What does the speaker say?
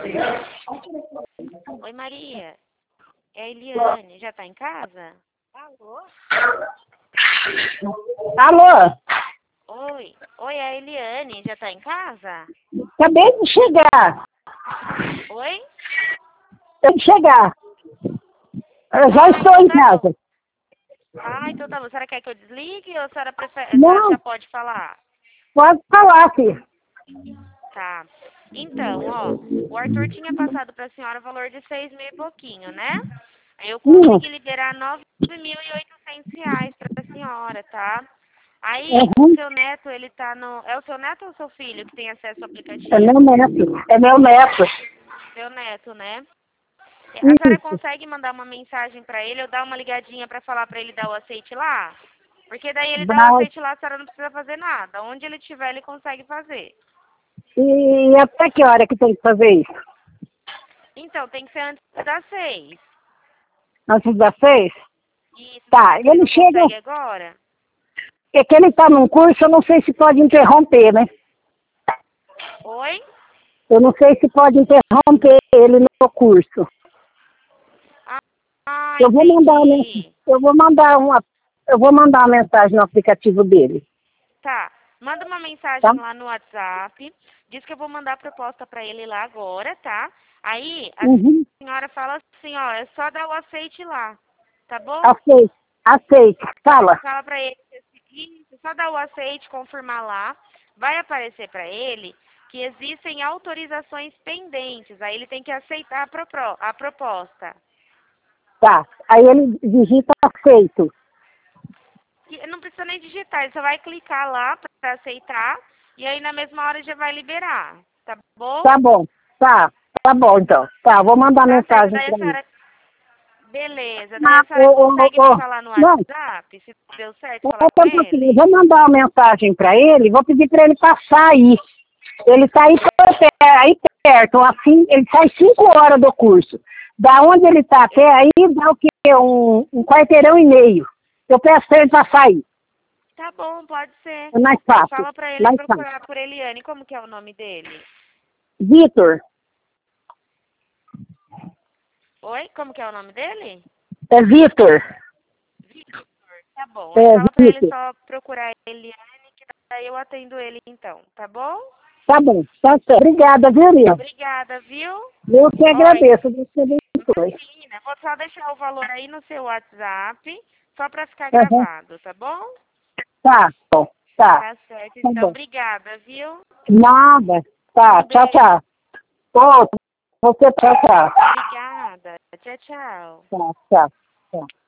Oi, Maria. É a Eliane. Já tá em casa? Alô? Alô? Oi. Oi, é a Eliane. Já tá em casa? Acabei de chegar. Oi? Acabei de chegar. Eu já estou então em tá bom. casa. Então tá bom. A senhora quer que eu desligue ou a senhora prefere... A senhora Não, já pode falar? pode falar, filho. Tá. Então, ó, o Arthur tinha passado pra senhora o valor de 6 mil e pouquinho, né? Aí eu consegui liberar R$ 9.800 pra senhora, tá? Aí, o Uhum. seu neto, ele tá no... É o seu neto ou o seu filho que tem acesso ao É meu aplicativo? neto. É meu neto. Seu neto, né? A senhora Isso. consegue mandar uma mensagem pra ele ou dar uma ligadinha pra falar pra ele dar o aceite lá? Porque daí ele dá o Vai. aceite lá, a senhora não precisa fazer nada. Onde ele estiver, ele consegue fazer. E até que hora que tem que fazer isso? Então, tem que ser antes das 6. Antes das 6? Isso, você Tá, acha que ele ele não chega. consegue agora? É que ele está num curso, eu não sei se pode interromper, né? Oi? Eu não sei se pode interromper ele no curso. Eu vou mandar uma, Entendi. eu vou mandar uma, eu vou mandar uma mensagem no aplicativo dele, Tá. Manda uma tá? mensagem lá no WhatsApp. Diz que eu vou mandar a proposta pra ele lá agora, tá? Aí, a Uhum. senhora fala assim, ó, é só dar o aceite lá, tá bom? Aceito, aceito. Fala. Fala pra ele que é o seguinte, só dar o aceite, confirmar lá. Vai aparecer pra ele que existem autorizações pendentes. Aí ele tem que aceitar a proposta. Tá. Aí ele digita aceito. E não precisa nem digitar, ele só vai clicar lá para aceitar e aí na mesma hora já vai liberar, tá bom? Tá bom. Tá bom então. Tá, vou mandar Tá certo, mensagem daí a para ele. senhora... Beleza, daí a senhora Ô, consegue me falar no não, WhatsApp, se deu certo falar com outra coisa, eu ele? vou mandar uma mensagem para ele, vou pedir para ele passar aí. Ele está aí perto, assim, ele sai 5 horas do curso. Da onde ele está até aí, dá o quê? Um quarteirão e meio. Eu peço para ele passar aí. Tá bom, pode ser. É mais fácil. Fala pra ele Mais fácil. procurar por Eliane, como que é o nome dele? Vitor, Oi, como que é o nome dele? é Vitor. Victor, tá bom. Aí É fala pra ele Vitor. só procurar Eliane, que daí eu atendo ele então, tá bom? Tá bom, tá certo. Obrigada, viu, Lio? Obrigada, viu? Eu que Ó, agradeço. Deus te abençoe. imagina, vou só deixar o valor aí no seu WhatsApp, só para ficar Uhum. gravado, tá bom? Tá bom, tá. Tá certo, Tá então, bom. obrigada, viu? Nada. Tá, Um tchau, beijo, tchau. Ô, você, tchau, tchau. obrigada. Tchau, tchau. Tchau, tchau. Tchau.